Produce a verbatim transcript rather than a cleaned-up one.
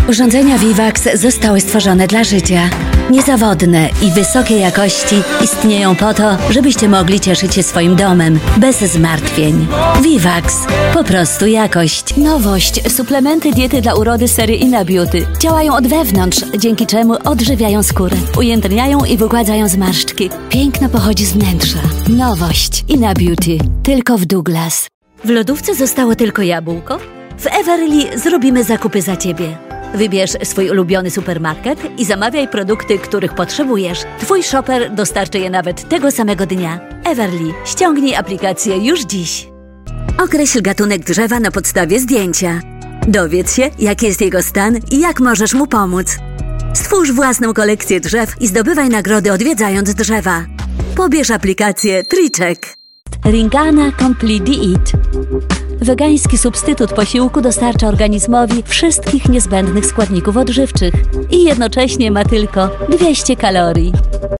Urządzenia Vivax zostały stworzone dla życia. Niezawodne i wysokiej jakości istnieją po to, żebyście mogli cieszyć się swoim domem bez zmartwień. Vivax. Po prostu jakość. Nowość. Suplementy diety dla urody serii Ina Beauty. Działają od wewnątrz, dzięki czemu odżywiają skórę, ujędrniają i wygładzają zmarszczki. Piękno pochodzi z wnętrza. Nowość. Ina Beauty. Tylko w Douglas. W lodówce zostało tylko jabłko? W Everly zrobimy zakupy za Ciebie. Wybierz swój ulubiony supermarket i zamawiaj produkty, których potrzebujesz. Twój shopper dostarczy je nawet tego samego dnia. Everly. Ściągnij aplikację już dziś. Określ gatunek drzewa na podstawie zdjęcia. Dowiedz się, jaki jest jego stan i jak możesz mu pomóc. Stwórz własną kolekcję drzew i zdobywaj nagrody odwiedzając drzewa. Pobierz aplikację TreeCheck. Ringana Complete Diet. Wegański substytut posiłku dostarcza organizmowi wszystkich niezbędnych składników odżywczych i jednocześnie ma tylko dwieście kalorii.